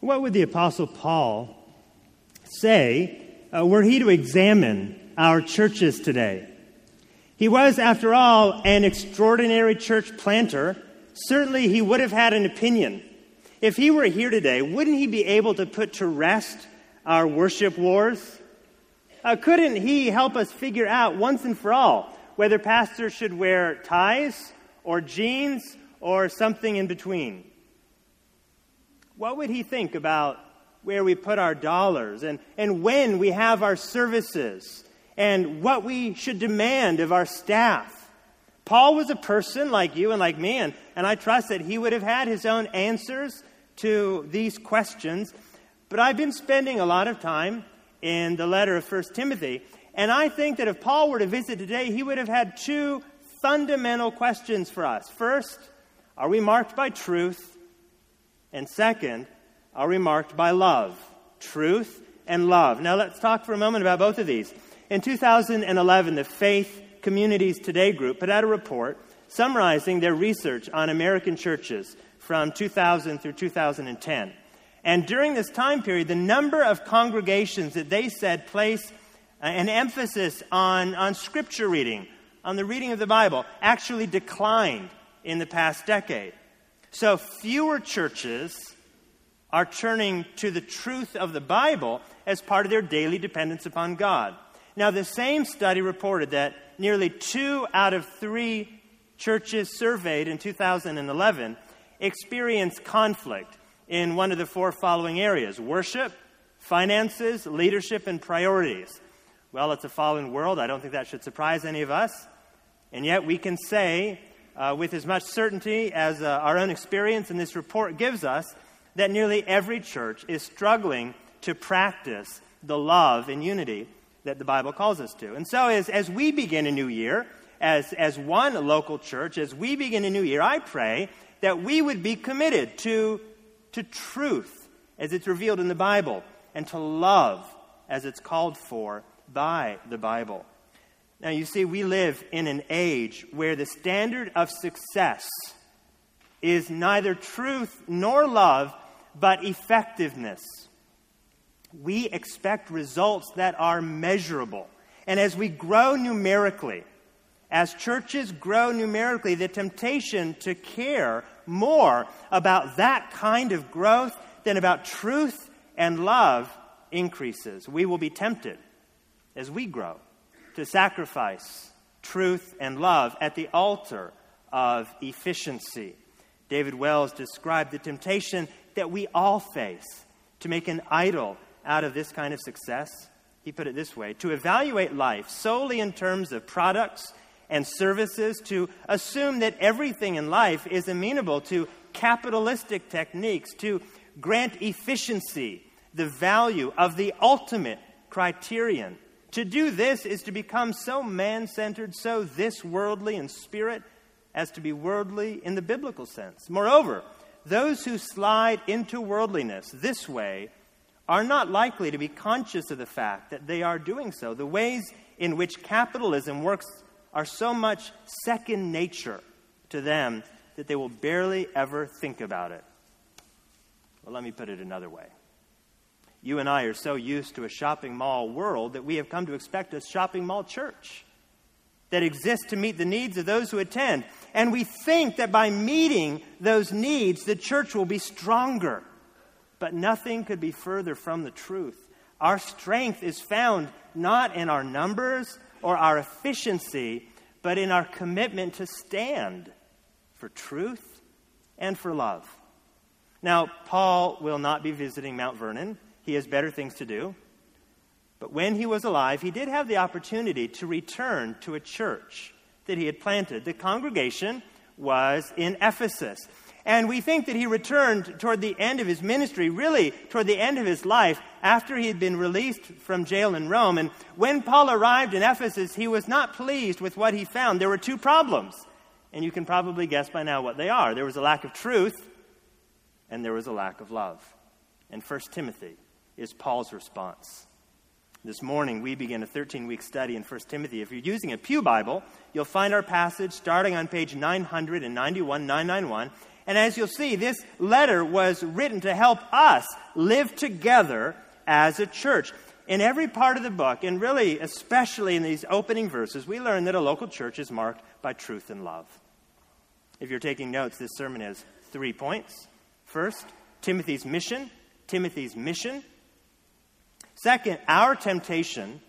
What would the Apostle Paul say were he to examine our churches today? He was, after all, an extraordinary church planter. Certainly he would have had an opinion. If he were here today, wouldn't he be able to put to rest our worship wars? Couldn't he help us figure out once and for all whether pastors should wear ties or jeans or something in between? What would he think about where we put our dollars and when we have our services and what we should demand of our staff? Paul was a person like you and like me, and I trust that he would have had his own answers to these questions. But I've been spending a lot of time in the letter of 1 Timothy, and I think that if Paul were to visit today, he would have had two fundamental questions for us. First, are we marked by truth? And second, are we marked by love? Truth and love. Now let's talk for a moment about both of these. In 2011, the Faith Communities Today group put out a report summarizing their research on American churches from 2000 through 2010. And during this time period, the number of congregations that they said place an emphasis on Scripture reading, on the reading of the Bible, actually declined in the past decade. So fewer churches are turning to the truth of the Bible as part of their daily dependence upon God. Now, the same study reported that nearly 2 out of 3 churches surveyed in 2011 experienced conflict in one of the 4 following areas: worship, finances, leadership, and priorities. Well, it's a fallen world. I don't think that should surprise any of us. And yet we can say with as much certainty as our own experience in this report gives us that nearly every church is struggling to practice the love and unity that the Bible calls us to. And so as we begin a new year, as one local church, as we begin a new year, I pray that we would be committed to truth as it's revealed in the Bible and to love as it's called for by the Bible. Now, you see, we live in an age where the standard of success is neither truth nor love, but effectiveness. We expect results that are measurable. And as we grow numerically, as churches grow numerically, the temptation to care more about that kind of growth than about truth and love increases. We will be tempted as we grow to sacrifice truth and love at the altar of efficiency. David Wells described the temptation that we all face to make an idol out of this kind of success. He put it this way: to evaluate life solely in terms of products and services, to assume that everything in life is amenable to capitalistic techniques, to grant efficiency the value of the ultimate criterion. To do this is to become so man-centered, so this-worldly in spirit, as to be worldly in the biblical sense. Moreover, those who slide into worldliness this way are not likely to be conscious of the fact that they are doing so. The ways in which capitalism works are so much second nature to them that they will barely ever think about it. Well, let me put it another way. You and I are so used to a shopping mall world that we have come to expect a shopping mall church that exists to meet the needs of those who attend. And we think that by meeting those needs, the church will be stronger. But nothing could be further from the truth. Our strength is found not in our numbers or our efficiency, but in our commitment to stand for truth and for love. Now, Paul will not be visiting Mount Vernon. He has better things to do. But when he was alive, he did have the opportunity to return to a church that he had planted. The congregation was in Ephesus. And we think that he returned toward the end of his ministry, really toward the end of his life, after he had been released from jail in Rome. And when Paul arrived in Ephesus, he was not pleased with what he found. There were 2 problems. And you can probably guess by now what they are. There was a lack of truth, and there was a lack of love. And 1 Timothy is Paul's response. This morning, we begin a 13-week study in 1 Timothy. If you're using a Pew Bible, you'll find our passage starting on page 991. And as you'll see, this letter was written to help us live together as a church. In every part of the book, and really especially in these opening verses, we learn that a local church is marked by truth and love. If you're taking notes, this sermon has 3 points. First, Timothy's mission. Second, our temptation.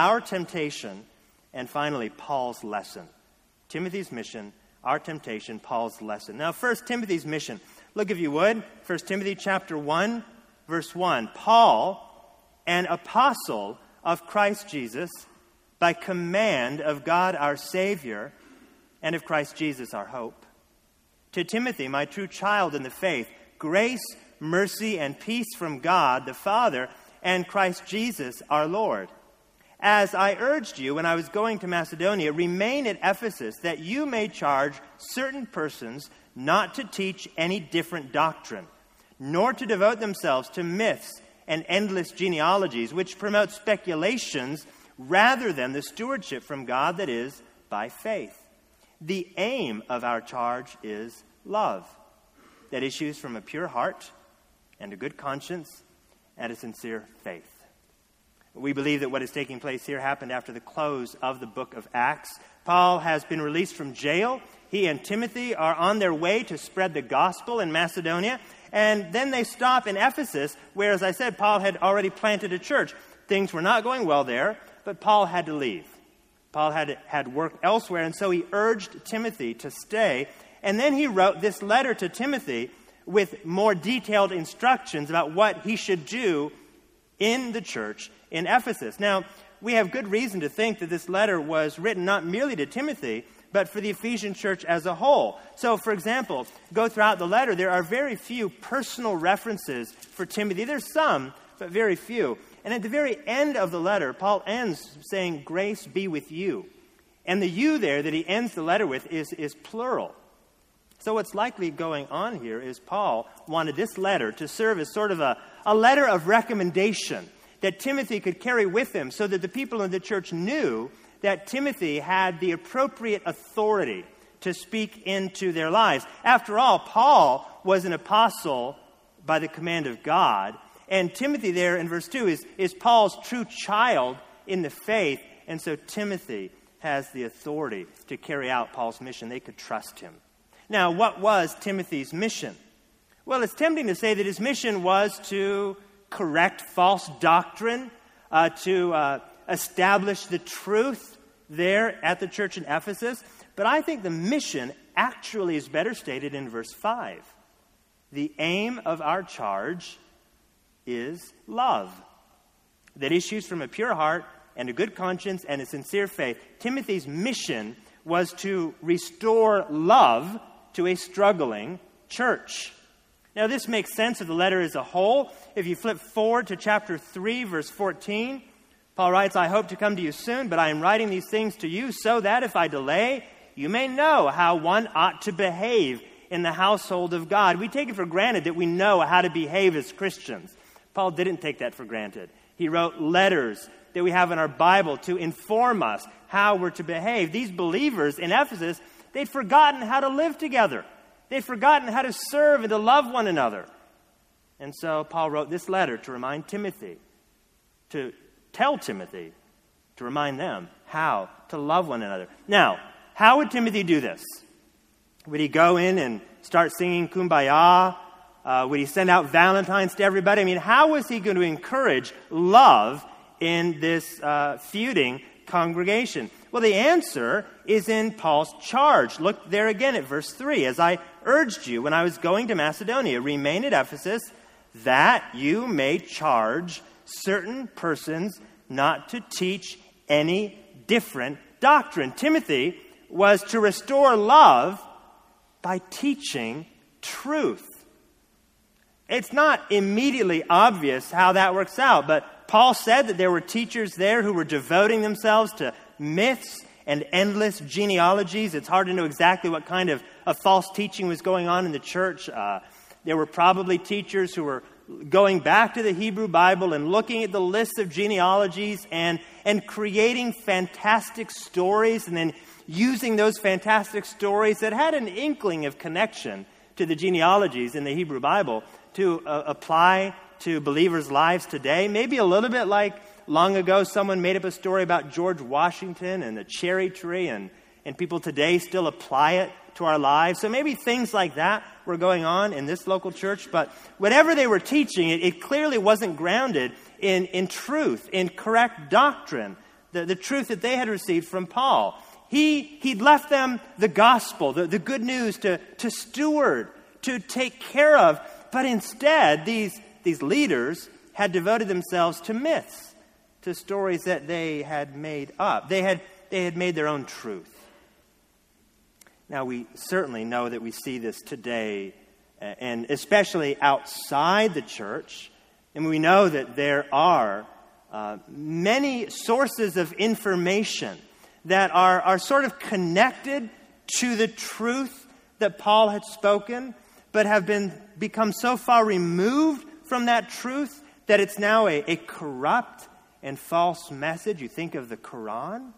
And finally, Paul's lesson. Timothy's mission, our temptation, Paul's lesson. Now, first, Timothy's mission. Look, if you would, 1 Timothy chapter 1, verse 1. Paul, an apostle of Christ Jesus, by command of God our Savior, and of Christ Jesus our hope. To Timothy, my true child in the faith, grace, mercy, and peace from God the Father and Christ Jesus our Lord. As I urged you when I was going to Macedonia, remain at Ephesus, that you may charge certain persons not to teach any different doctrine, nor to devote themselves to myths and endless genealogies, which promote speculations rather than the stewardship from God that is by faith. The aim of our charge is love, that issues from a pure heart and a good conscience and a sincere faith. We believe that what is taking place here happened after the close of the book of Acts. Paul has been released from jail. He and Timothy are on their way to spread the gospel in Macedonia. And then they stop in Ephesus, where, as I said, Paul had already planted a church. Things were not going well there, but Paul had to leave. Paul had work elsewhere, and so he urged Timothy to stay. And then he wrote this letter to Timothy with more detailed instructions about what he should do in the church in Ephesus. Now, we have good reason to think that this letter was written not merely to Timothy, but for the Ephesian church as a whole. So, for example, go throughout the letter, there are very few personal references for Timothy. There's some, but very few. And at the very end of the letter, Paul ends saying, grace be with you. And the you there that he ends the letter with is plural. So what's likely going on here is Paul wanted this letter to serve as sort of a letter of recommendation that Timothy could carry with him so that the people in the church knew that Timothy had the appropriate authority to speak into their lives. After all, Paul was an apostle by the command of God, and Timothy there in verse 2 is Paul's true child in the faith, and so Timothy has the authority to carry out Paul's mission. They could trust him. Now, what was Timothy's mission? Well, it's tempting to say that his mission was to correct false doctrine, to establish the truth there at the church in Ephesus. But I think the mission actually is better stated in verse 5. The aim of our charge is love that issues from a pure heart and a good conscience and a sincere faith. Timothy's mission was to restore love to a struggling church. Now, this makes sense of the letter as a whole. If you flip forward to chapter 3, verse 14, Paul writes, I hope to come to you soon, but I am writing these things to you so that if I delay, you may know how one ought to behave in the household of God. We take it for granted that we know how to behave as Christians. Paul didn't take that for granted. He wrote letters that we have in our Bible to inform us how we're to behave. These believers in Ephesus, they'd forgotten how to live together. They'd forgotten how to serve and to love one another. And so Paul wrote this letter to remind Timothy, to tell Timothy, to remind them how to love one another. Now, how would Timothy do this? Would he go in and start singing Kumbaya? Would he send out Valentines to everybody? I mean, how was he going to encourage love in this feuding congregation? Well, the answer is in Paul's charge. Look there again at verse 3. As I urged you when I was going to Macedonia, remain at Ephesus, that you may charge certain persons not to teach any different doctrine. Timothy was to restore love by teaching truth. It's not immediately obvious how that works out, but Paul said that there were teachers there who were devoting themselves to myths and endless genealogies. It's hard to know exactly what kind of false teaching was going on in the church. There were probably teachers who were going back to the Hebrew Bible and looking at the list of genealogies and creating fantastic stories and then using those fantastic stories that had an inkling of connection to the genealogies in the Hebrew Bible to apply to believers' lives today. Maybe a little bit like long ago someone made up a story about George Washington and the cherry tree, and people today still apply it to our lives. So maybe things like that were going on in this local church, but whatever they were teaching, it clearly wasn't grounded in truth, in correct doctrine, the truth that they had received from Paul. He'd left them the gospel, the good news to steward, to take care of, but instead these leaders had devoted themselves to myths, to stories that they had made up. They had made their own truth. Now, we certainly know that we see this today, and especially outside the church. And we know that there are many sources of information that are sort of connected to the truth that Paul had spoken, but have become so far removed from that truth that it's now a corrupt and false message. You think of the Quran.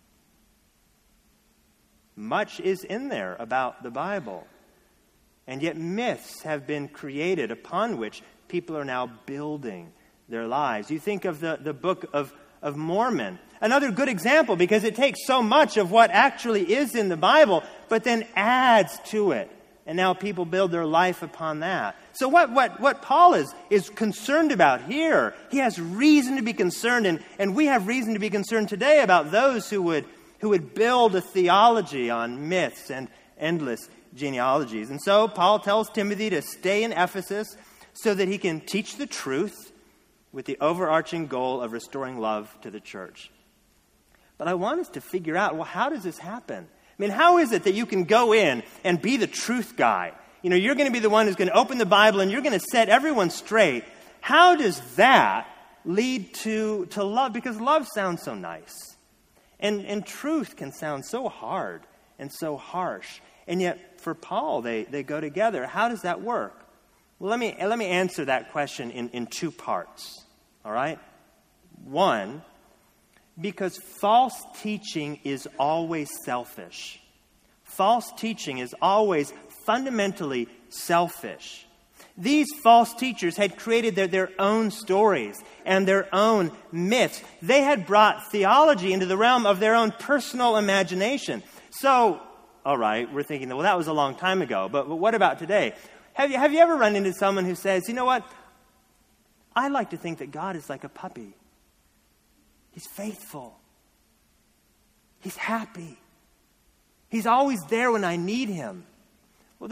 Much is in there about the Bible. And yet myths have been created upon which people are now building their lives. You think of the Book of Mormon. Another good example, because it takes so much of what actually is in the Bible, but then adds to it. And now people build their life upon that. So what Paul is concerned about here, he has reason to be concerned, and we have reason to be concerned today about those who would build a theology on myths and endless genealogies. And so Paul tells Timothy to stay in Ephesus so that he can teach the truth with the overarching goal of restoring love to the church. But I want us to figure out, well, how does this happen? I mean, how is it that you can go in and be the truth guy? You know, you're going to be the one who's going to open the Bible and you're going to set everyone straight. How does that lead to love? Because love sounds so nice. And truth can sound so hard and so harsh. And yet, for Paul, they go together. How does that work? Well, let me answer that question in two parts. All right? One, because false teaching is always selfish. False teaching is always fundamentally selfish. These false teachers had created their own stories and their own myths. They had brought theology into the realm of their own personal imagination. So, all right, we're thinking, well, that was a long time ago, but what about today? Have you ever run into someone who says, you know what? I like to think that God is like a puppy. He's faithful. He's happy. He's always there when I need him. Well,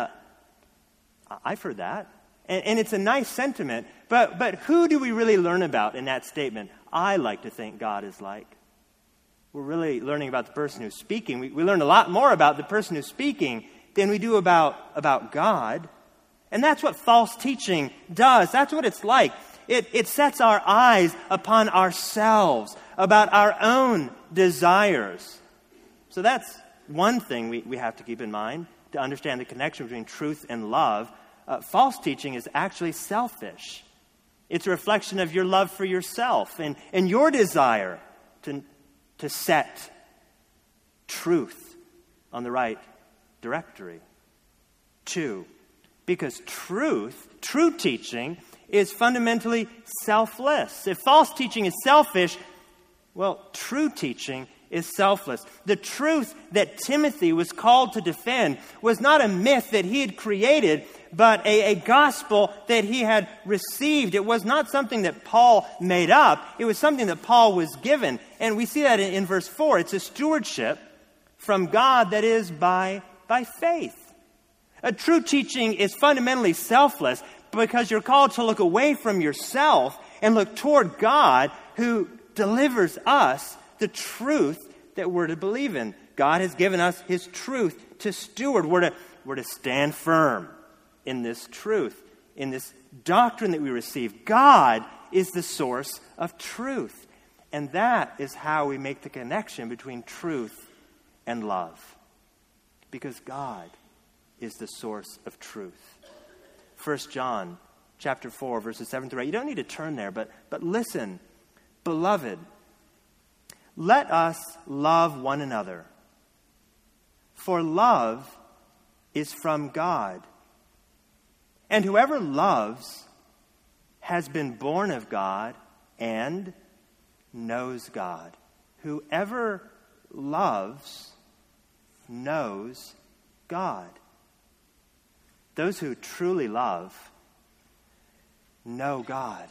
I've heard that. And it's a nice sentiment. But who do we really learn about in that statement? I like to think God is like. We're really learning about the person who's speaking. We learn a lot more about the person who's speaking than we do about God. And that's what false teaching does. That's what it's like. It sets our eyes upon ourselves, about our own desires. So that's one thing we have to keep in mind to understand the connection between truth and love. False teaching is actually selfish. It's a reflection of your love for yourself and your desire to set truth on the right directory. Two, because true teaching is fundamentally selfless. If false teaching is selfish, well, true teaching is selfless. The truth that Timothy was called to defend was not a myth that he had created, but a gospel that he had received. It was not something that Paul made up. It was something that Paul was given. And we see that in verse 4. It's a stewardship from God that is by faith. A true teaching is fundamentally selfless because you're called to look away from yourself and look toward God who delivers us the truth that we're to believe in. God has given us his truth to steward. We're to stand firm in this truth, in this doctrine that we receive. God is the source of truth. And that is how we make the connection between truth and love. Because God is the source of truth. 1 John chapter 4, verses 7 through 8. You don't need to turn there, but listen. Beloved, let us love one another. For love is from God. And whoever loves has been born of God and knows God. Whoever loves knows God. Those who truly love know God.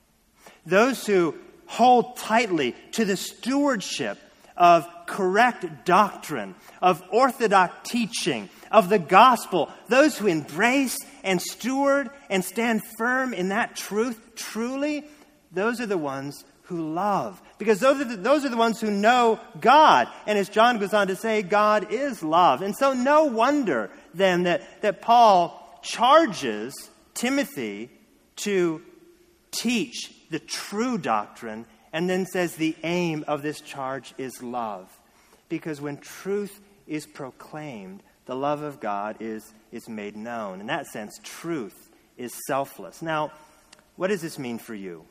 Those who hold tightly to the stewardship of correct doctrine, of orthodox teaching, of the gospel, those who embrace and steward and stand firm in that truth, truly, those are the ones who love. Because those are the ones who know God. And as John goes on to say, God is love. And so no wonder then that Paul charges Timothy to teach the true doctrine, and then says the aim of this charge is love. Because when truth is proclaimed, the love of God is made known. In that sense, truth is selfless. Now, what does this mean for you?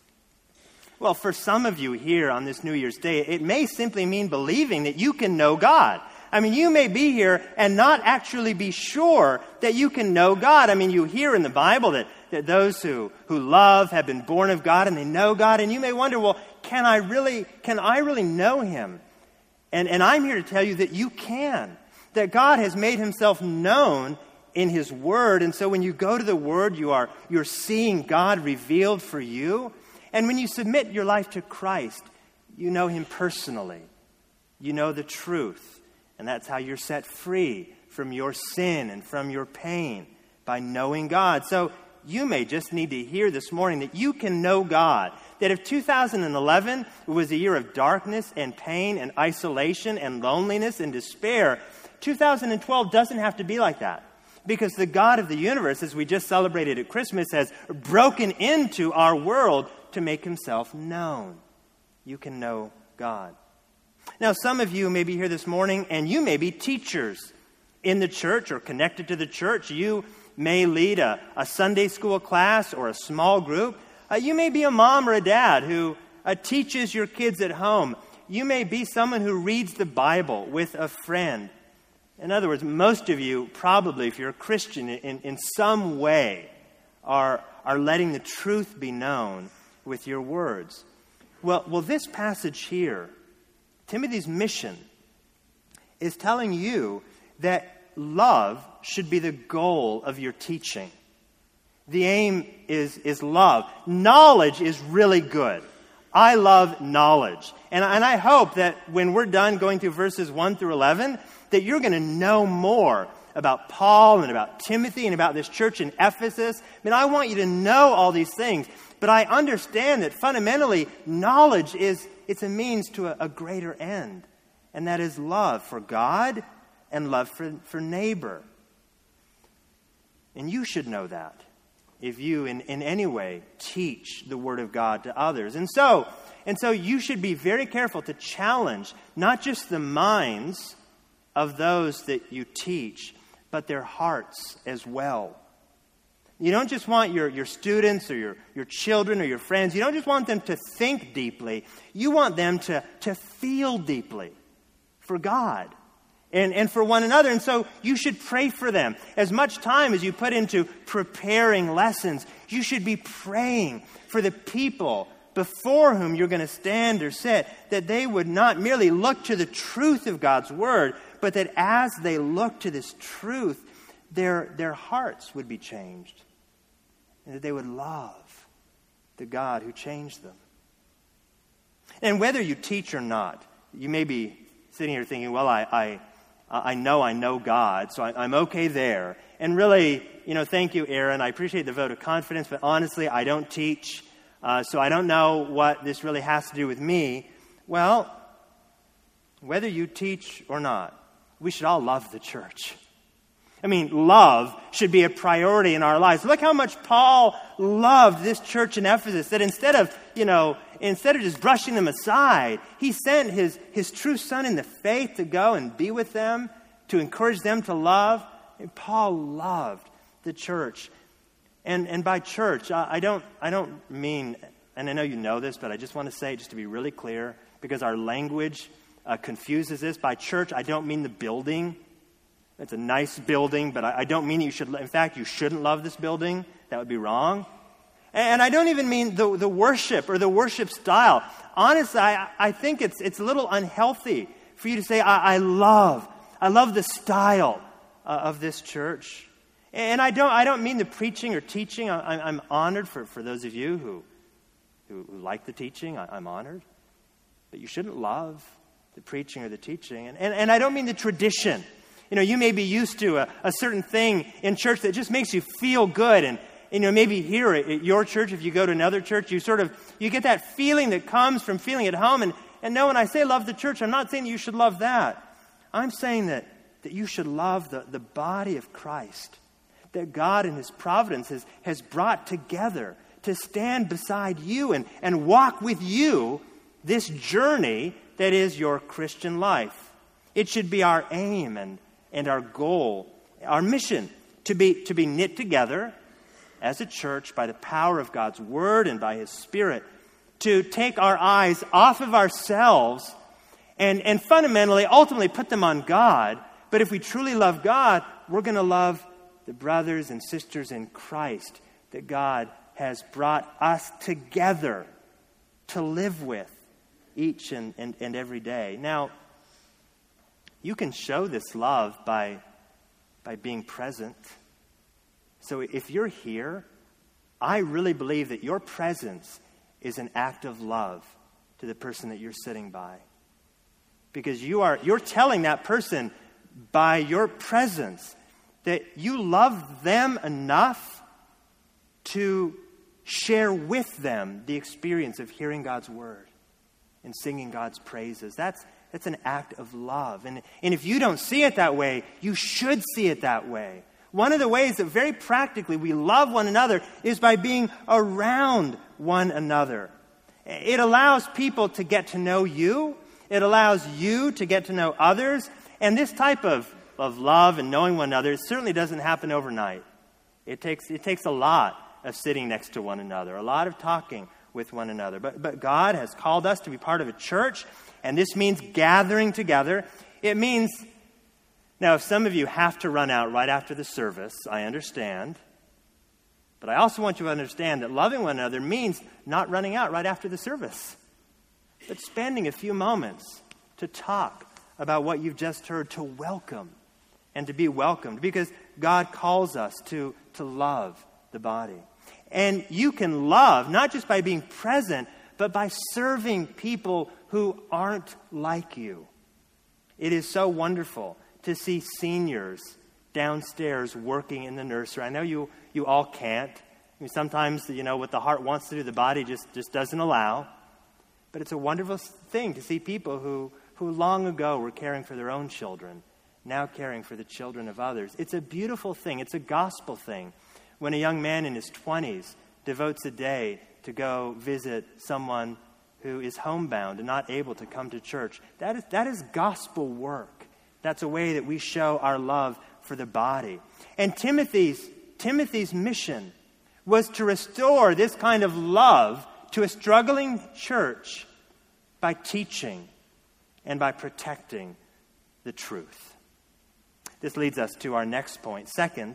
Well, for some of you here on this New Year's Day, it may simply mean believing that you can know God. I mean, you may be here and not actually be sure that you can know God. I mean, you hear in the Bible that those who love have been born of God and they know God. And you may wonder, well, can I really know Him? And I'm here to tell you that you can. That God has made Himself known in His Word. And so when you go to the Word, you're seeing God revealed for you. And when you submit your life to Christ, you know Him personally. You know the truth. And that's how you're set free from your sin and from your pain, by knowing God. So you may just need to hear this morning that you can know God. That if 2011 was a year of darkness and pain and isolation and loneliness and despair, 2012 doesn't have to be like that. Because the God of the universe, as we just celebrated at Christmas, has broken into our world to make Himself known. You can know God. Now, some of you may be here this morning and you may be teachers in the church or connected to the church. You may lead a Sunday school class or a small group. You may be a mom or a dad who teaches your kids at home. You may be someone who reads the Bible with a friend. In other words, most of you probably, if you're a Christian, in some way are letting the truth be known with your words. Well, this passage here, Timothy's mission, is telling you that love should be the goal of your teaching. The aim is love. Knowledge is really good. I love knowledge. And I hope that when we're done going through verses 1 through 11, that you're going to know more about Paul and about Timothy and about this church in Ephesus. I mean, I want you to know all these things. But I understand that fundamentally, knowledge it's a means to a greater end. And that is love for God and love for neighbor. And you should know that if you in any way teach the Word of God to others. And so you should be very careful to challenge not just the minds of those that you teach, but their hearts as well. You don't just want your students or your children or your friends, you don't just want them to think deeply. You want them to feel deeply for God and for one another. And so you should pray for them. As much time as you put into preparing lessons, you should be praying for the people before whom you're going to stand or sit, that they would not merely look to the truth of God's Word, but that as they look to this truth, their hearts would be changed. And that they would love the God who changed them. And whether you teach or not, you may be sitting here thinking, well, I know God, so I'm okay there. And really, thank you, Aaron. I appreciate the vote of confidence, but honestly, I don't teach, so I don't know what this really has to do with me. Well, whether you teach or not, we should all love the church. I mean, love should be a priority in our lives. Look how much Paul loved this church in Ephesus, that instead of just brushing them aside, he sent his true son in the faith to go and be with them, to encourage them to love. And Paul loved the church. And by church, I don't mean, and I know you know this, but I just want to say, just to be really clear, because our language confuses this. By church, I don't mean the building. It's a nice building, but I don't mean you should, in fact, you shouldn't love this building. That would be wrong. And I don't even mean the worship or the worship style. Honestly, I think it's a little unhealthy for you to say, I love the style of this church. And I don't mean the preaching or teaching. I'm honored for those of you who like the teaching. I'm honored. But you shouldn't love the preaching or the teaching. And I don't mean the tradition. You may be used to a certain thing in church that just makes you feel good. And maybe here at your church, if you go to another church, you get that feeling that comes from feeling at home. And no, when I say love the church, I'm not saying that you should love that. I'm saying that you should love the body of Christ, that God in His providence has brought together to stand beside you and walk with you this journey that is your Christian life. It should be our aim and our goal, our mission, to be knit together as a church by the power of God's Word and by His Spirit, to take our eyes off of ourselves and fundamentally, ultimately put them on God. But if we truly love God, we're going to love the brothers and sisters in Christ that God has brought us together to live with each and every day. Now, you can show this love by being present. So if you're here, I really believe that your presence is an act of love to the person that you're sitting by. Because you're telling that person by your presence that you love them enough to share with them the experience of hearing God's Word and singing God's praises. That's an act of love. And if you don't see it that way, you should see it that way. One of the ways that very practically we love one another is by being around one another. It allows people to get to know you. It allows you to get to know others. And this type of love and knowing one another certainly doesn't happen overnight. It takes a lot of sitting next to one another, a lot of talking with one another. But God has called us to be part of a church, and this means gathering together. It means, now if some of you have to run out right after the service, I understand. But I also want you to understand that loving one another means not running out right after the service, but spending a few moments to talk about what you've just heard, to welcome and to be welcomed, because God calls us to love the body. And you can love not just by being present, but by serving people who aren't like you. It is so wonderful to see seniors downstairs working in the nursery. I know you all can't. I mean, sometimes, what the heart wants to do, the body just doesn't allow. But it's a wonderful thing to see people who long ago were caring for their own children, now caring for the children of others. It's a beautiful thing. It's a gospel thing. When a young man in his 20s devotes a day to go visit someone who is homebound and not able to come to church, that is gospel work. That's a way that we show our love for the body. And Timothy's mission was to restore this kind of love to a struggling church by teaching and by protecting the truth. This leads us to our next point. Second,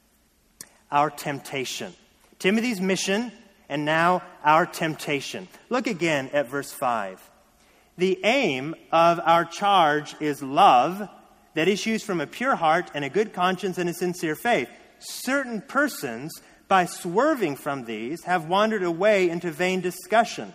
our temptation. Timothy's mission, and now our temptation. Look again at verse 5. The aim of our charge is love that issues from a pure heart and a good conscience and a sincere faith. Certain persons, by swerving from these, have wandered away into vain discussion,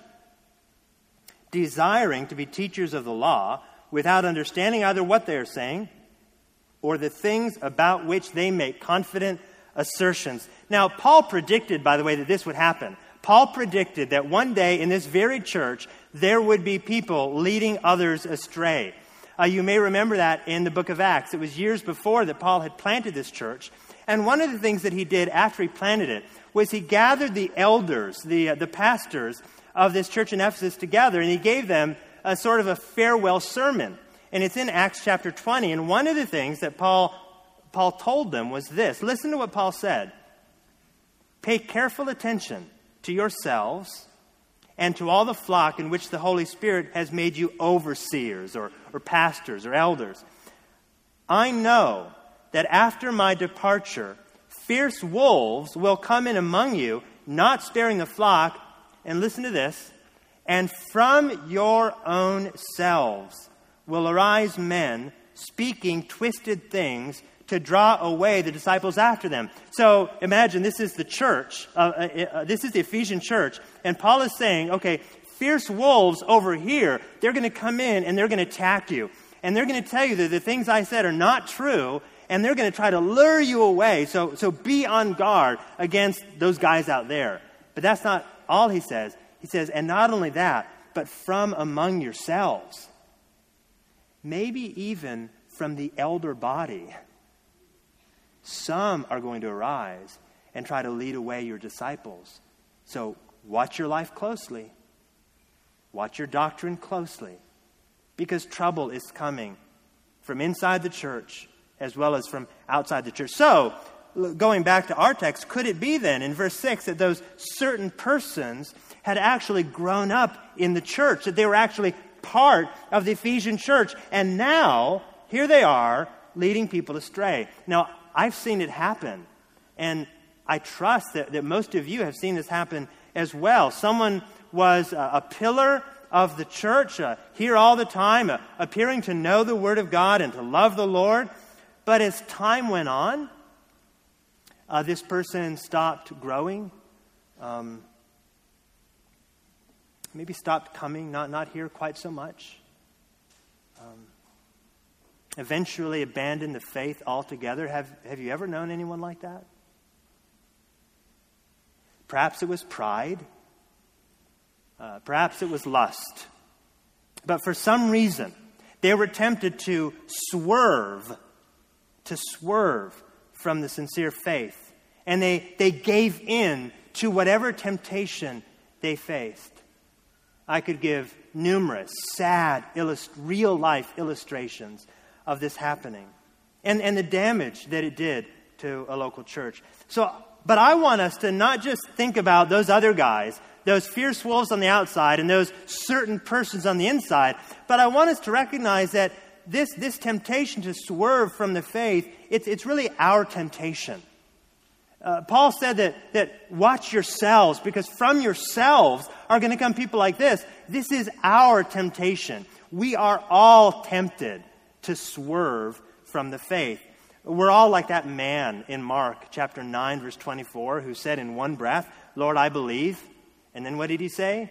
desiring to be teachers of the law without understanding either what they are saying or the things about which they make confident assertions. Now, Paul predicted, by the way, that this would happen. Paul predicted that one day in this very church, there would be people leading others astray. You may remember that in the book of Acts. It was years before that Paul had planted this church. And one of the things that he did after he planted it was he gathered the elders, the pastors of this church in Ephesus together, and he gave them a sort of a farewell sermon. And it's in Acts chapter 20. And one of the things that Paul told them was this. Listen to what Paul said. Pay careful attention to yourselves and to all the flock in which the Holy Spirit has made you overseers or pastors or elders. I know that after my departure, fierce wolves will come in among you, not sparing the flock. And listen to this. And from your own selves will arise men speaking twisted things to draw away the disciples after them. So imagine this is the church. This is the Ephesian church. And Paul is saying, okay, fierce wolves over here, they're going to come in and they're going to attack you. And they're going to tell you that the things I said are not true. And they're going to try to lure you away. So be on guard against those guys out there. But that's not all he says. He says, and not only that, but from among yourselves. Maybe even from the elder body. Some are going to arise and try to lead away your disciples. So watch your life closely. Watch your doctrine closely. Because trouble is coming from inside the church as well as from outside the church. So, going back to our text, could it be then in verse 6 that those certain persons had actually grown up in the church, that they were actually part of the Ephesian church, and now here they are leading people astray? Now, I've seen it happen, and I trust that most of you have seen this happen as well. Someone was a pillar of the church, here all the time, appearing to know the Word of God and to love the Lord. But as time went on, this person stopped growing, maybe stopped coming, not here quite so much. Eventually abandoned the faith altogether. Have you ever known anyone like that? Perhaps it was pride. Perhaps it was lust. But for some reason, they were tempted to swerve from the sincere faith. And they gave in to whatever temptation they faced. I could give numerous sad, real-life illustrations of this happening. And the damage that it did to a local church. But I want us to not just think about those other guys, those fierce wolves on the outside and those certain persons on the inside, but I want us to recognize that this temptation to swerve from the faith, it's really our temptation. Paul said that watch yourselves, because from yourselves are going to come people like this. This is our temptation. We are all tempted to swerve from the faith. We're all like that man in Mark chapter 9, verse 24, who said in one breath, Lord, I believe. And then what did he say?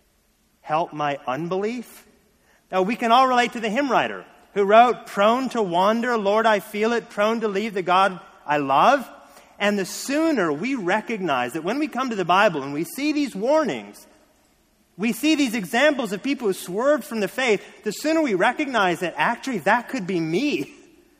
Help my unbelief. Now, we can all relate to the hymn writer who wrote, prone to wander, Lord, I feel it, prone to leave the God I love. And the sooner we recognize that when we come to the Bible and we see these warnings, we see these examples of people who swerved from the faith, the sooner we recognize that actually that could be me,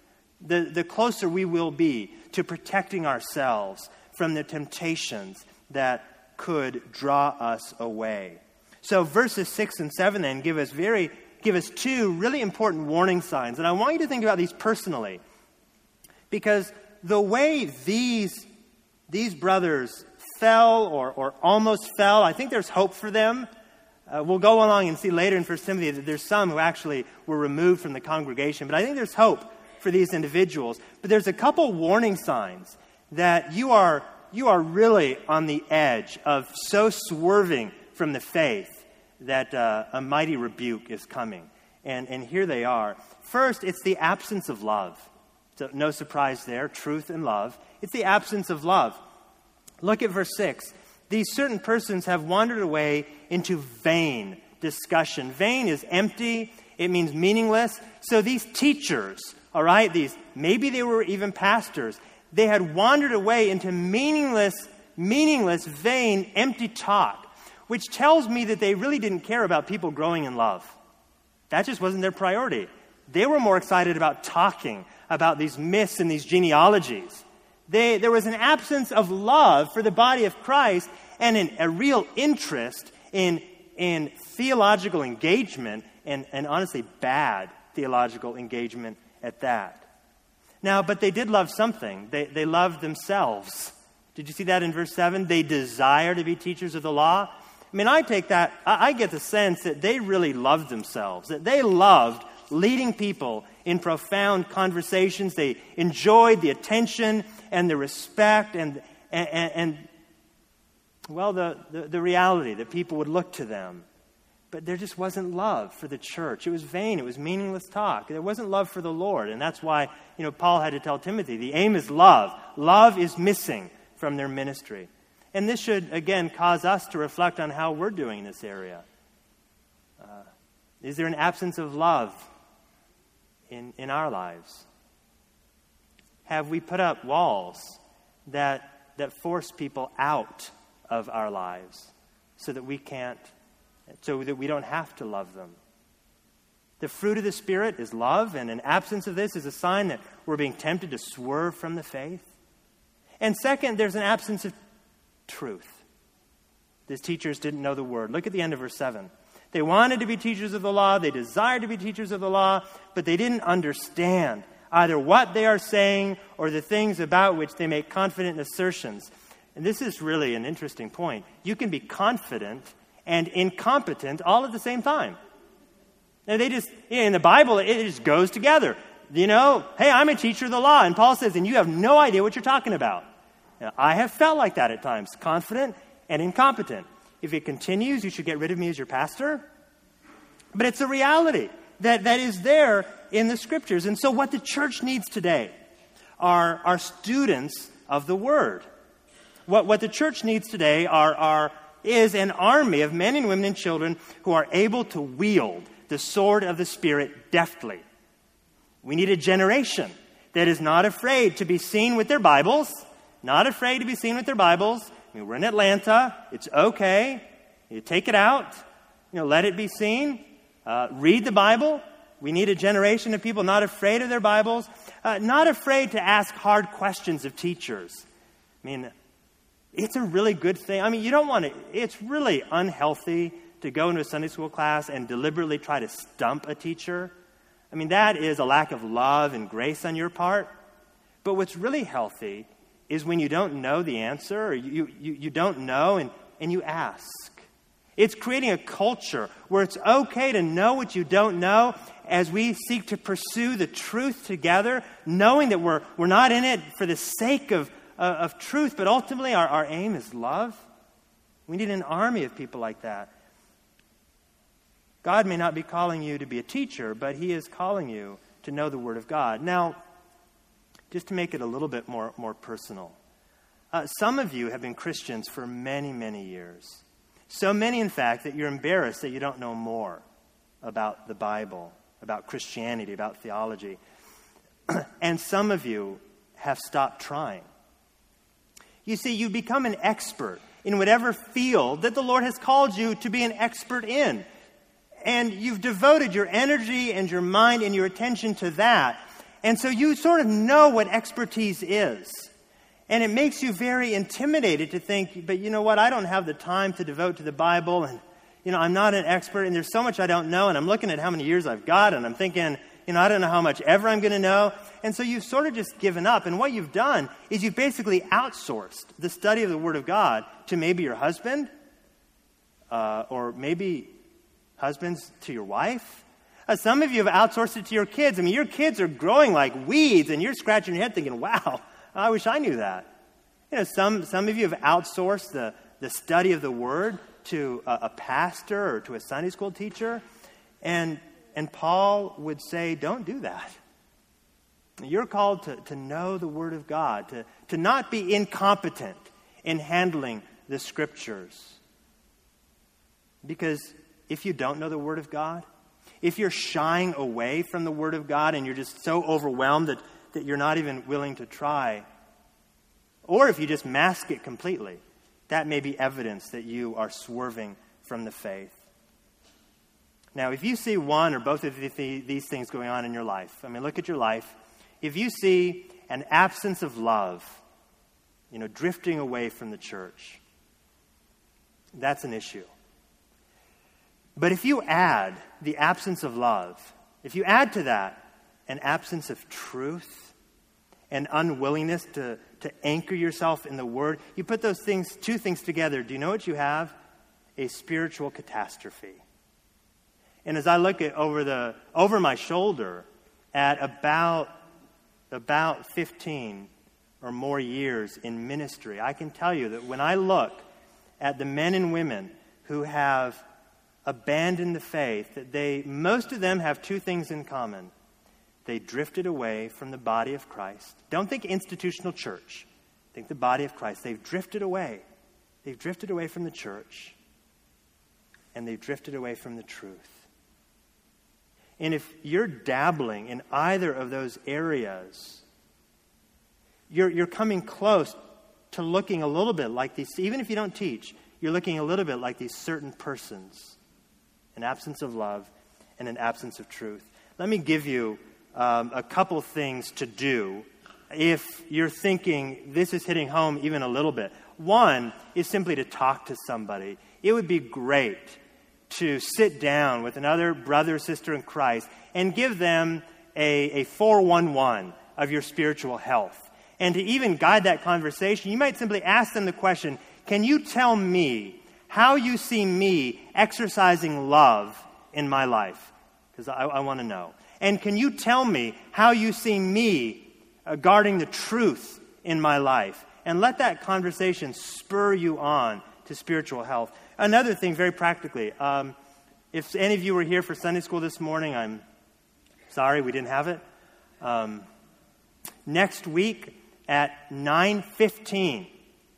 the closer we will be to protecting ourselves from the temptations that could draw us away. So verses 6 and 7 then give us two really important warning signs. And I want you to think about these personally. Because the way these brothers fell or almost fell, I think there's hope for them. We'll go along and see later in 1 Timothy that there's some who actually were removed from the congregation. But I think there's hope for these individuals. But there's a couple warning signs that you are really on the edge of so swerving from the faith that a mighty rebuke is coming. And here they are. First, it's the absence of love. So no surprise there, truth and love. It's the absence of love. Look at verse 6. These certain persons have wandered away into vain discussion. Vain is empty. It means meaningless. So these teachers, all right, maybe they were even pastors. They had wandered away into meaningless, vain, empty talk, which tells me that they really didn't care about people growing in love. That just wasn't their priority. They were more excited about talking about these myths and these genealogies. There was an absence of love for the body of Christ and a real interest in theological engagement and honestly bad theological engagement at that. Now, but they did love something. They loved themselves Did you see that in verse 7? They desire to be teachers of the law. I mean, I take that, I get the sense that they really loved themselves, that they loved leading people in profound conversations. They enjoyed the attention and the respect and the reality that people would look to them. But there just wasn't love for the church. It was vain. It was meaningless talk. There wasn't love for the Lord. And that's why, Paul had to tell Timothy, the aim is love. Love is missing from their ministry. And this should, again, cause us to reflect on how we're doing in this area. Is there an absence of love in our lives? Have we put up walls that force people out of our lives so that we don't have to love them? The fruit of the Spirit is love, and an absence of this is a sign that we're being tempted to swerve from the faith. And second, there's an absence of truth. These teachers didn't know the word. Look at the end of verse 7. They wanted to be teachers of the law. They desired to be teachers of the law, but they didn't understand either what they are saying or the things about which they make confident assertions. And this is really an interesting point. You can be confident and incompetent all at the same time. And in the Bible, it just goes together. Hey, I'm a teacher of the law. And Paul says, and you have no idea what you're talking about. Now, I have felt like that at times, confident and incompetent. If it continues, you should get rid of me as your pastor. But it's a reality that is there in the Scriptures. And so what the church needs today are students of the Word. What the church needs today is an army of men and women and children who are able to wield the sword of the Spirit deftly. We need a generation that is not afraid to be seen with their Bibles, not afraid to be seen with their Bibles. We're in Atlanta. It's okay. You take it out. Let it be seen. Read the Bible. We need a generation of people not afraid of their Bibles, not afraid to ask hard questions of teachers. It's a really good thing. You don't want to, it's really unhealthy to go into a Sunday school class and deliberately try to stump a teacher. That is a lack of love and grace on your part. But what's really healthy is when you don't know the answer, or you don't know and you ask. It's creating a culture where it's okay to know what you don't know as we seek to pursue the truth together, knowing that we're not in it for the sake of truth, but ultimately our aim is love. We need an army of people like that. God may not be calling you to be a teacher, but He is calling you to know the Word of God. Now, just to make it a little bit more personal, some of you have been Christians for many, many years. So many, in fact, that you're embarrassed that you don't know more about the Bible, about Christianity, about theology. And some of you have stopped trying. You see, you become an expert in whatever field that the Lord has called you to be an expert in. And you've devoted your energy and your mind and your attention to that. And so you sort of know what expertise is. And it makes you very intimidated to think, but you know what, I don't have the time to devote to the Bible. And, I'm not an expert and there's so much I don't know. And I'm looking at how many years I've got and I'm thinking, I don't know how much ever I'm going to know. And so you've sort of just given up. And what you've done is you've basically outsourced the study of the Word of God to maybe your husband, or maybe husbands to your wife. Some of you have outsourced it to your kids. Your kids are growing like weeds and you're scratching your head thinking, wow, I wish I knew that. Some of you have outsourced the study of the Word to a pastor or to a Sunday school teacher. And Paul would say, don't do that. You're called to know the Word of God, to not be incompetent in handling the Scriptures. Because if you don't know the Word of God, if you're shying away from the Word of God and you're just so overwhelmed that you're not even willing to try, or if you just mask it completely, that may be evidence that you are swerving from the faith. Now, if you see one or both of these things going on in your life, look at your life. If you see an absence of love, drifting away from the church, that's an issue. But if you add the absence of love, if you add to that an absence of truth and unwillingness to to anchor yourself in the Word. You put those two things together. Do you know what you have? A spiritual catastrophe. And as I look at over my shoulder at about 15 or more years in ministry, I can tell you that when I look at the men and women who have abandoned the faith, that most of them have two things in common. They drifted away from the body of Christ. Don't think institutional church. Think the body of Christ. They've drifted away. They've drifted away from the church. And they've drifted away from the truth. And if you're dabbling in either of those areas, you're coming close to looking a little bit like these. Even if you don't teach, you're looking a little bit like these certain persons. An absence of love and an absence of truth. Let me give you a couple things to do if you're thinking this is hitting home even a little bit. One is simply to talk to somebody. It would be great to sit down with another brother or sister in Christ and give them a 411 of your spiritual health. And to even guide that conversation, you might simply ask them the question, can you tell me how you see me exercising love in my life? Because I want to know. And can you tell me how you see me guarding the truth in my life? And let that conversation spur you on to spiritual health. Another thing, very practically, if any of you were here for Sunday school this morning, I'm sorry we didn't have it. Next week at 9:15.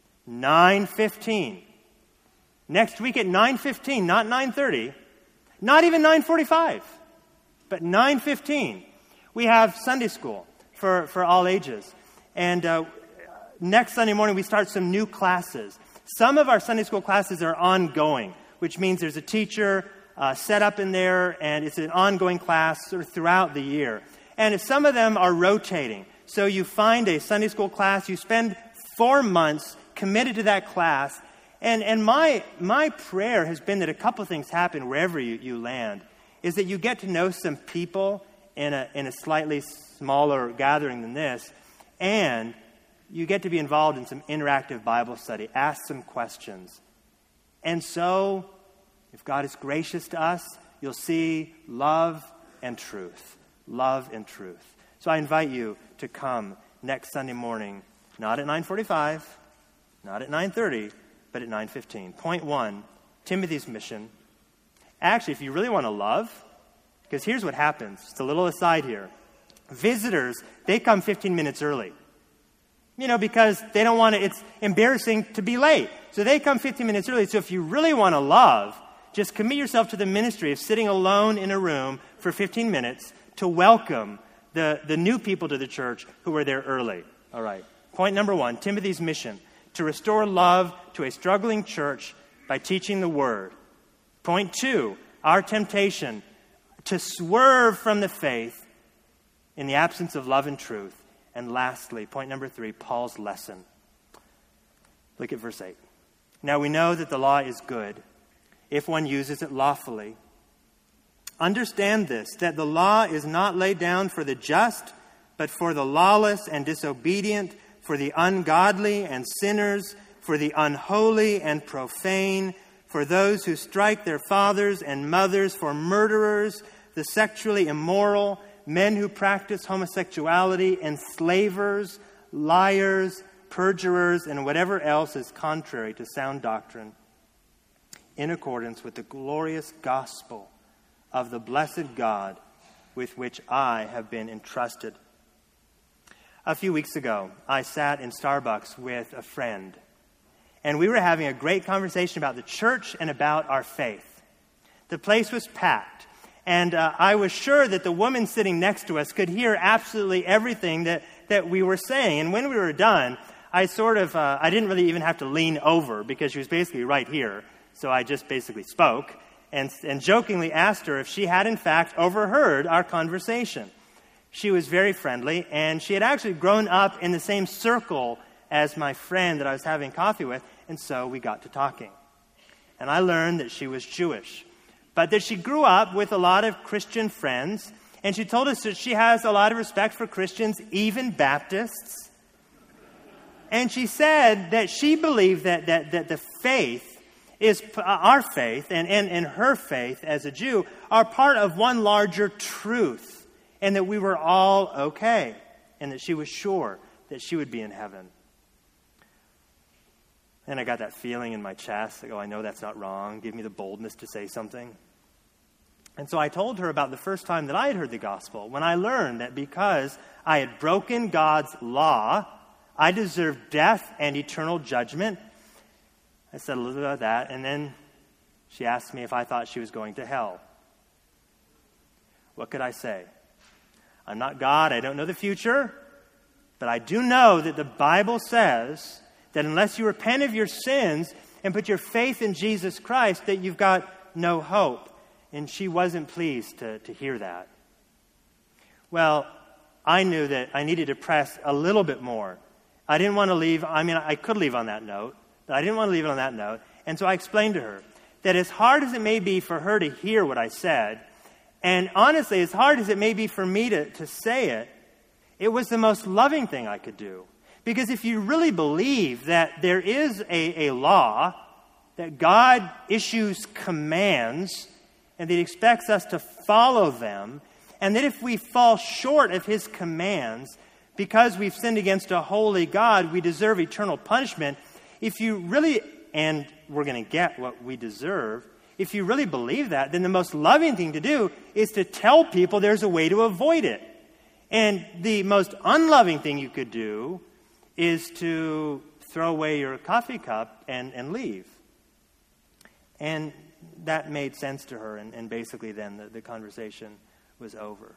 9:15. Next week at 9:15, not 9:30, not even 9:45, but 9:15. We have Sunday school for all ages. And next Sunday morning, we start some new classes. Some of our Sunday school classes are ongoing, which means there's a teacher set up in there, and it's an ongoing class sort of throughout the year. And some of them are rotating. So you find a Sunday school class, you spend 4 months committed to that class, and my prayer has been that a couple things happen wherever you land, is that you get to know some people in a slightly smaller gathering than this, and you get to be involved in some interactive Bible study, ask some questions. And so, if God is gracious to us, you'll see love and truth. Love and truth. So I invite you to come next Sunday morning, not at 9:45, not at 9:30, but at 9:15. Point 1, Timothy's mission. Actually, if you really want to love, because here's what happens. Just a little aside here. Visitors, they come 15 minutes early. Because they don't want to, it's embarrassing to be late. So they come 15 minutes early. So if you really want to love, just commit yourself to the ministry of sitting alone in a room for 15 minutes to welcome the new people to the church who were there early. All right. Point number 1, Timothy's mission, to restore love to a struggling church by teaching the word. Point 2, our temptation to swerve from the faith in the absence of love and truth. And lastly, point number 3, Paul's lesson. Look at verse 8. Now we know that the law is good if one uses it lawfully. Understand this, that the law is not laid down for the just, but for the lawless and disobedient, for the ungodly and sinners, for the unholy and profane, for those who strike their fathers and mothers, for murderers, the sexually immoral, men who practice homosexuality, enslavers, liars, perjurers, and whatever else is contrary to sound doctrine, in accordance with the glorious gospel of the blessed God with which I have been entrusted. A few weeks ago, I sat in Starbucks with a friend, and we were having a great conversation about the church and about our faith. The place was packed. And I was sure that the woman sitting next to us could hear absolutely everything that we were saying. And when we were done, I didn't really even have to lean over because she was basically right here. So I just basically spoke and jokingly asked her if she had in fact overheard our conversation. She was very friendly, and she had actually grown up in the same circle as my friend that I was having coffee with, and so we got to talking. And I learned that she was Jewish, but that she grew up with a lot of Christian friends, and she told us that she has a lot of respect for Christians, even Baptists. And she said that she believed that the faith is our faith and her faith as a Jew are part of one larger truth, and that we were all okay, and that she was sure that she would be in heaven. And I got that feeling in my chest, like, oh, I know that's not wrong. Give me the boldness to say something. And so I told her about the first time that I had heard the gospel, when I learned that because I had broken God's law, I deserved death and eternal judgment. I said a little bit about that, and then she asked me if I thought she was going to hell. What could I say? I'm not God, I don't know the future, but I do know that the Bible says that unless you repent of your sins and put your faith in Jesus Christ, that you've got no hope. And she wasn't pleased to hear that. Well, I knew that I needed to press a little bit more. I didn't want to leave. I could leave on that note, but I didn't want to leave it on that note. And so I explained to her that as hard as it may be for her to hear what I said, and honestly, as hard as it may be for me to say it, it was the most loving thing I could do. Because if you really believe that there is a law, that God issues commands, and that He expects us to follow them, and that if we fall short of His commands, because we've sinned against a holy God, we deserve eternal punishment. If you really, and we're going to get what we deserve, if you really believe that, then the most loving thing to do is to tell people there's a way to avoid it. And the most unloving thing you could do is to throw away your coffee cup and leave. And that made sense to her, and basically then the conversation was over.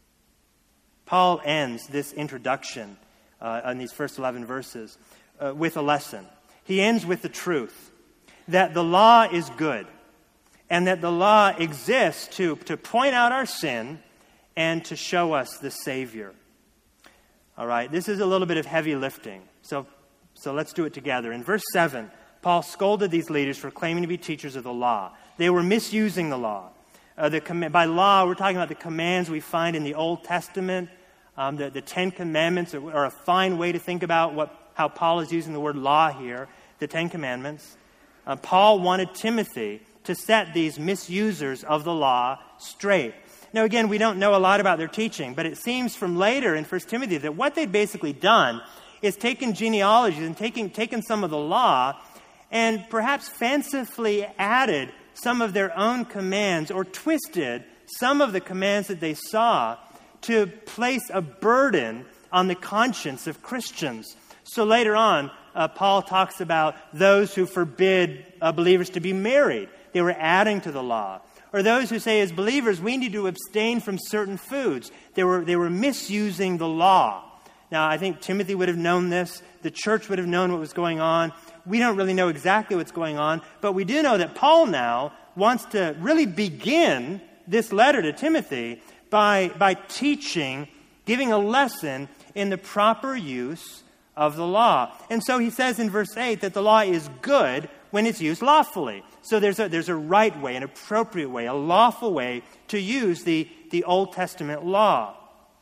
Paul ends this introduction on these first 11 verses with a lesson. He ends with the truth that the law is good, and that the law exists to point out our sin and to show us the Savior. All right, this is a little bit of heavy lifting, so let's do it together. In verse 7, Paul scolded these leaders for claiming to be teachers of the law. They were misusing the law. By law, we're talking about the commands we find in the Old Testament. The Ten Commandments are a fine way to think about how Paul is using the word law here, the Ten Commandments. Paul wanted Timothy to set these misusers of the law straight. Now, again, we don't know a lot about their teaching, but it seems from later in 1 Timothy that what they'd basically done is taken genealogies and taken some of the law and perhaps fancifully added some of their own commands or twisted some of the commands that they saw to place a burden on the conscience of Christians. So later on, Paul talks about those who forbid believers to be married. They were adding to the law. Or those who say, as believers, we need to abstain from certain foods. They were misusing the law. Now, I think Timothy would have known this. The church would have known what was going on. We don't really know exactly what's going on, but we do know that Paul now wants to really begin this letter to Timothy by teaching, giving a lesson in the proper use of the law. And so he says in verse 8 that the law is good when it's used lawfully. So there's a right way, an appropriate way, a lawful way to use the Old Testament law.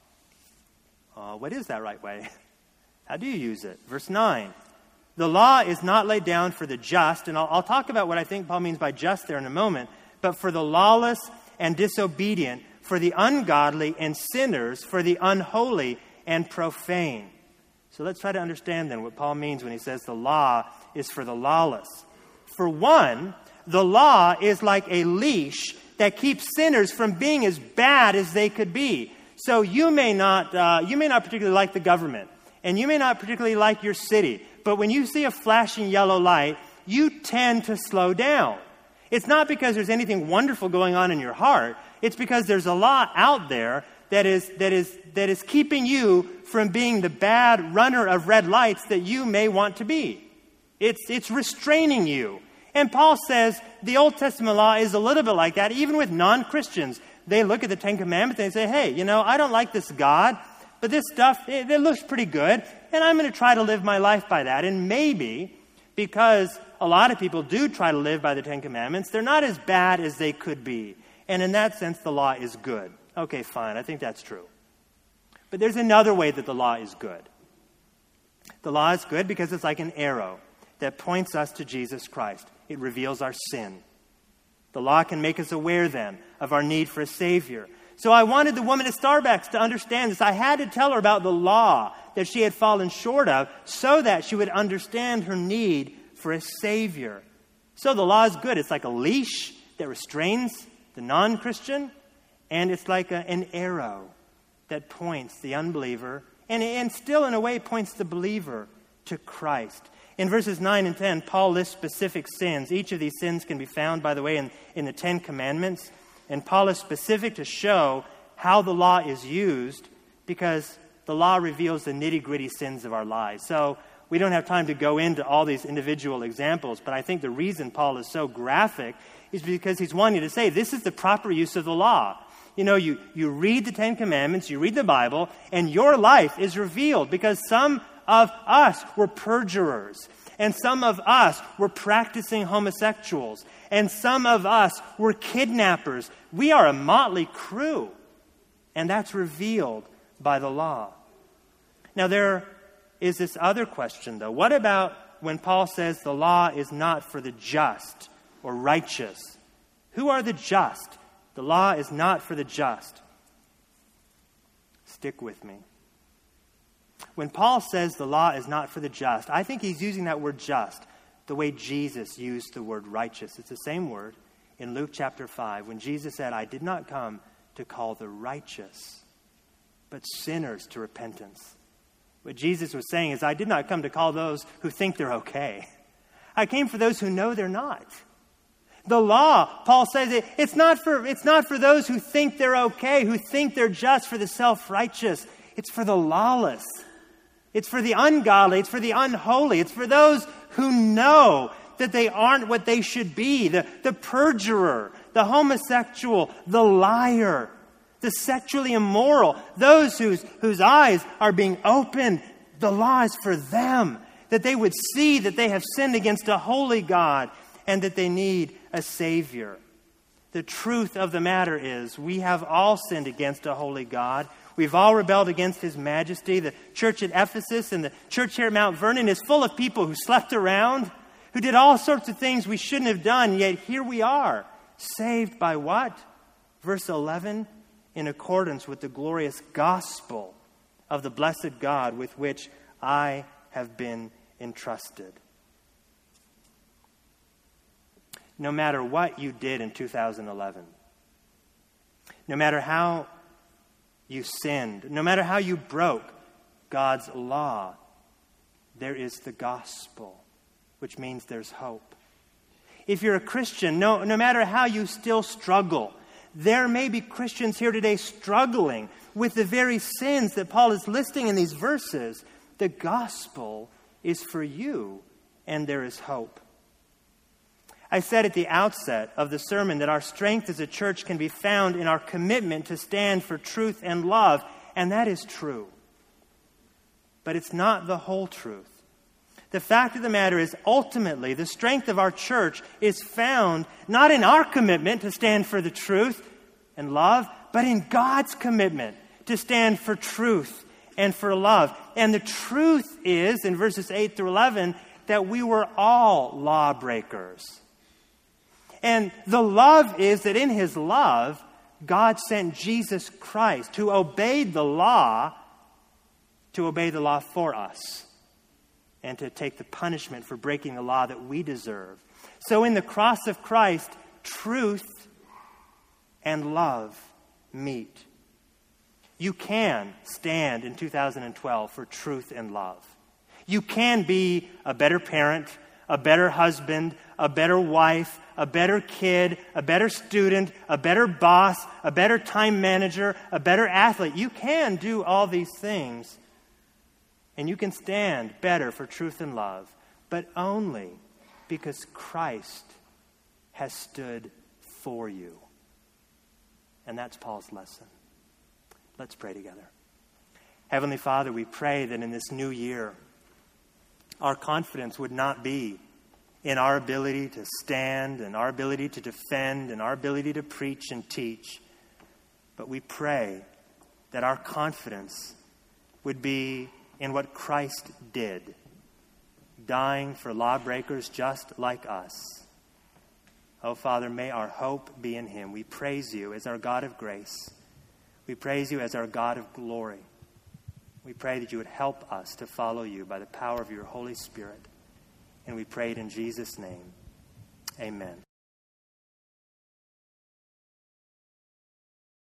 What is that right way? How do you use it? Verse 9. The law is not laid down for the just, and I'll talk about what I think Paul means by just there in a moment, but for the lawless and disobedient, for the ungodly and sinners, for the unholy and profane. So let's try to understand then what Paul means when he says the law is for the lawless. For one, the law is like a leash that keeps sinners from being as bad as they could be. So you may not particularly like the government, and you may not particularly like your city, but when you see a flashing yellow light, you tend to slow down. It's not because there's anything wonderful going on in your heart. It's because there's a law out there that is keeping you from being the bad runner of red lights that you may want to be. It's restraining you. And Paul says the Old Testament law is a little bit like that, even with non-Christians. They look at the Ten Commandments and they say, hey, I don't like this God, but this stuff, it looks pretty good, and I'm going to try to live my life by that. And maybe, because a lot of people do try to live by the Ten Commandments, they're not as bad as they could be. And in that sense, the law is good. Okay, fine, I think that's true. But there's another way that the law is good. The law is good because it's like an arrow that points us to Jesus Christ. It reveals our sin. The law can make us aware then of our need for a Savior. So I wanted the woman at Starbucks to understand this. I had to tell her about the law that she had fallen short of so that she would understand her need for a Savior. So the law is good. It's like a leash that restrains the non-Christian, and it's like an arrow that points the unbeliever and still in a way points the believer to Christ. In verses 9 and 10, Paul lists specific sins. Each of these sins can be found, by the way, in the Ten Commandments. And Paul is specific to show how the law is used because the law reveals the nitty-gritty sins of our lives. So we don't have time to go into all these individual examples, but I think the reason Paul is so graphic is because he's wanting to say this is the proper use of the law. You know, you read the Ten Commandments, you read the Bible, and your life is revealed because some of us were perjurers, and some of us were practicing homosexuals, and some of us were kidnappers. We are a motley crew, and that's revealed by the law. Now, there is this other question, though. What about when Paul says the law is not for the just or righteous? Who are the just? The law is not for the just. Stick with me. When Paul says the law is not for the just, I think he's using that word just the way Jesus used the word righteous. It's the same word in Luke chapter 5 when Jesus said, I did not come to call the righteous, but sinners to repentance. What Jesus was saying is, I did not come to call those who think they're okay. I came for those who know they're not. The law, Paul says, it's not for those who think they're okay, who think they're just, for the self-righteous. It's for the lawless. It's for the ungodly. It's for the unholy. It's for those who know that they aren't what they should be. The perjurer, the homosexual, the liar, the sexually immoral, those whose eyes are being opened. The law is for them, that they would see that they have sinned against a holy God and that they need a Savior. The truth of the matter is we have all sinned against a holy God. We've all rebelled against His majesty. The church at Ephesus and the church here at Mount Vernon is full of people who slept around, who did all sorts of things we shouldn't have done, yet here we are, saved by what? Verse 11, in accordance with the glorious gospel of the blessed God with which I have been entrusted. No matter what you did in 2011, no matter how you sinned, no matter how you broke God's law, there is the gospel, which means there's hope. If you're a Christian, no matter how you still struggle, there may be Christians here today struggling with the very sins that Paul is listing in these verses. The gospel is for you, and there is hope. I said at the outset of the sermon that our strength as a church can be found in our commitment to stand for truth and love, and that is true. But it's not the whole truth. The fact of the matter is, ultimately, the strength of our church is found not in our commitment to stand for the truth and love, but in God's commitment to stand for truth and for love. And the truth is, in verses 8 through 11, that we were all lawbreakers. And the love is that in His love, God sent Jesus Christ who obeyed the law to obey the law for us and to take the punishment for breaking the law that we deserve. So in the cross of Christ, truth and love meet. You can stand in 2012 for truth and love. You can be a better parent, a better husband, a better wife, a better kid, a better student, a better boss, a better time manager, a better athlete. You can do all these things, and you can stand better for truth and love, but only because Christ has stood for you. And that's Paul's lesson. Let's pray together. Heavenly Father, we pray that in this new year, our confidence would not be in our ability to stand and our ability to defend and our ability to preach and teach. But we pray that our confidence would be in what Christ did, dying for lawbreakers just like us. Oh, Father, may our hope be in him. We praise you as our God of grace. We praise you as our God of glory. We pray that you would help us to follow you by the power of your Holy Spirit. And we pray it in Jesus' name. Amen.